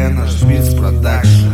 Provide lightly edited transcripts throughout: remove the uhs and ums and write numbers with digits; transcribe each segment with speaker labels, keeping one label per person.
Speaker 1: Energy Beats Production.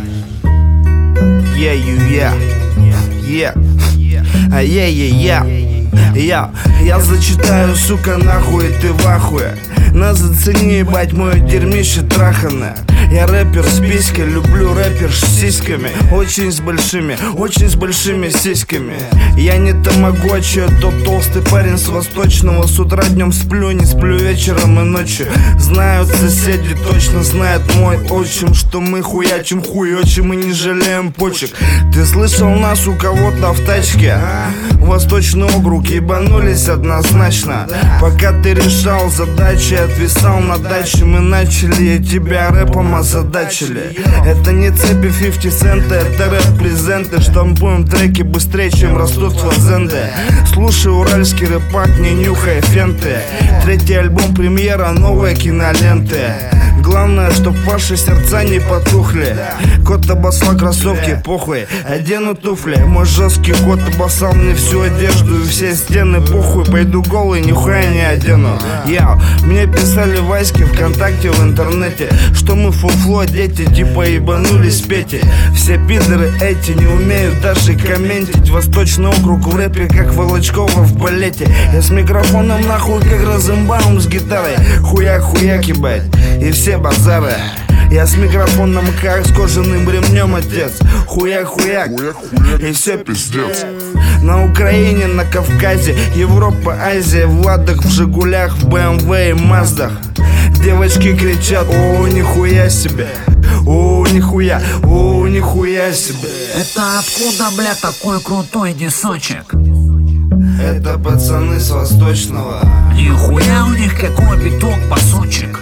Speaker 1: Я зачитаю, сука, нахуй, и ты в ахуе. На зацени, ебать, мое дерьмище траханное. Я рэпер с писькой, люблю рэпер с сиськами. Очень с большими сиськами. Я не тамагочи, а тот толстый парень с восточного. С утра днем сплю, не сплю вечером и ночью. Знают соседи, точно знает мой отчим, что мы хуячим, хуёчим и не жалеем почек. Ты слышал нас у кого-то в тачке? Восточный округ, ебанулись однозначно. Пока ты решал задачи, отвисал на даче. Мы начали, и тебя рэпом озадачили. Это не цепи 50 цента, это рэп-презенты. Штампуем треки быстрее, чем растут фазенды. Слушай уральский рэпак, не нюхай фенты. Третий альбом премьера, новые киноленты. Главное, чтоб ваши сердца не потухли. Кот обоссал кроссовки, похуй, одену туфли. Мой жесткий кот обоссал мне всю одежду и все стены, похуй. Пойду голый, нихуя не одену. Мне писали васьки ВКонтакте, в интернете, что мы фуфло, дети, типа ебанулись Пети. Все пидоры эти не умеют даже комментить. Восточный округ в рэпе, как Волочкова в балете. Я с микрофоном нахуй, как Розенбаум с гитарой. Хуяк-хуяк, ебать, и все базары. Я с микрофоном, как с кожаным ремнем, отец. Хуяк-хуяк, и все пиздец. На Украине, на Кавказе, Европа, Азия, в Ладах, в Жигулях, в БМВ и Маздах. Девочки кричат: о, нихуя себе, о, нихуя, о, нихуя себе.
Speaker 2: Это откуда, бля, такой крутой десочек?
Speaker 1: Это пацаны с Восточного.
Speaker 2: Нихуя у них какой биток, пасочек.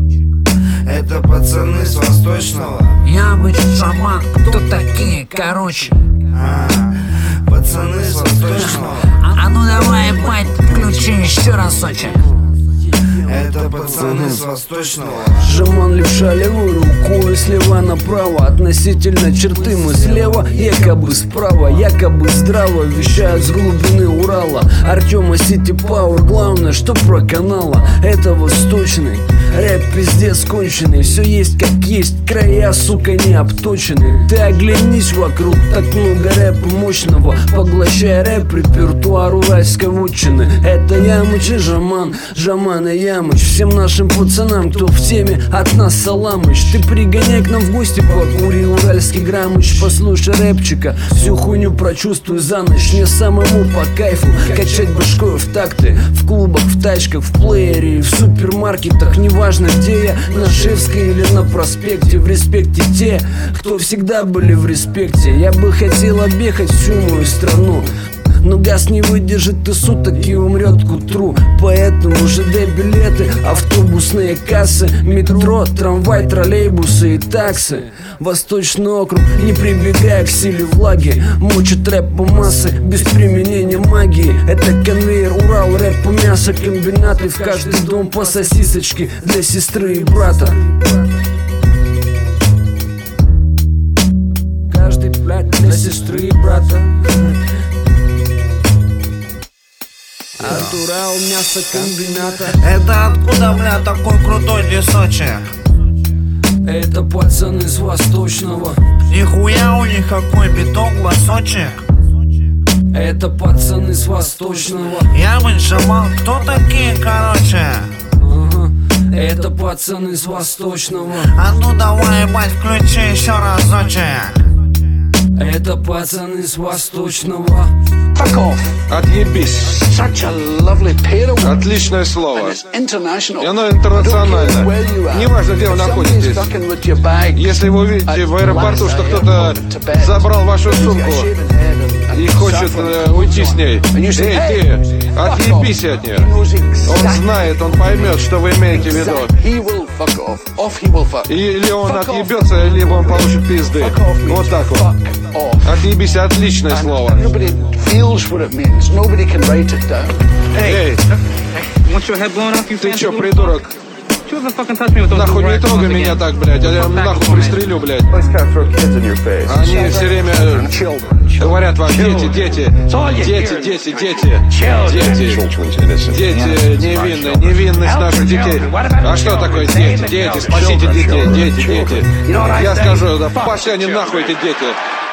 Speaker 1: Это пацаны с Восточного.
Speaker 2: Ямыч, Шаман, кто такие, короче?
Speaker 1: Пацаны с Восточного.
Speaker 2: А ну давай, ебать, включи еще разочек.
Speaker 1: Это пацаны с Восточного.
Speaker 3: Жаман левша левой рукой, слева направо. Относительно черты мы слева, якобы справа. Якобы здраво, вещаю с глубины Урала. Артема Сити Пауэр, главное, что про канала. Это восточный рэп, пиздец конченый. Все есть как есть, края, сука, не обточены. Ты оглянись вокруг, так много рэпа мощного. Поглощая рэп, репертуар уральской вотчины. Это Ямыч и Жаман, Жаман и Ямыч. Всем нашим пацанам, кто в теме, от нас саламыч. Ты пригоняй к нам в гости, покури уральский граммыч. Послушай рэпчика, всю хуйню прочувствуй за ночь. Мне самому по кайфу качать башкой в такты. В клубах, в тачках, в плеере, в супермаркетах. Неважно где я, на Шевской или на проспекте. В респекте те, кто всегда были в респекте. Я бы хотел объехать всю мою страну, но газ не выдержит и суток и умрет к утру. Поэтому ЖД билеты, автобусные кассы, метро, трамвай, троллейбусы и таксы. Восточный округ, не прибегая к силе влаги, мочит рэп по массы, без применения магии. Это конвейер, Урал, рэп по мясокомбинаты. В каждый дом по сосисочке для сестры и брата. Каждый, блядь, для сестры и брата. От Урал мясокомбината.
Speaker 2: Это откуда, бля, такой крутой десочек?
Speaker 3: Это пацаны с Восточного.
Speaker 2: Нихуя у них какой биток, басочек.
Speaker 3: Это пацаны с Восточного.
Speaker 2: Ямыч, Шаман, кто такие, короче?
Speaker 3: Это пацаны с Восточного.
Speaker 2: А ну давай, ебать, включи еще разочек.
Speaker 3: Это пацаны с Восточного.
Speaker 4: Fuck off.
Speaker 5: Отъебись.
Speaker 4: Such a lovely pedo.
Speaker 5: Отличное слово.
Speaker 4: It's international.
Speaker 5: И оно интернационально. Неважно, где вы находитесь. Если вы увидите в аэропорту, что кто-то забрал вашу сумку и хочет уйти с ней, эй, ты, отъебись от нее. Он знает, он поймет, что вы имеете в виду. Или он отъебется, либо он получит пизды. Вот так вот. Отъебись, отличное слово. Эй, ты чё, придурок? Нахуй не трогай меня так, блядь, а я нахуй пристрелю, блядь. Они все время Говорят вам, дети, дети, дети, дети, дети, дети невинные, невинность наших детей. А что такое дети, дети, спасите детей, дети, дети. Я скажу, да пошли они нахуй, эти дети.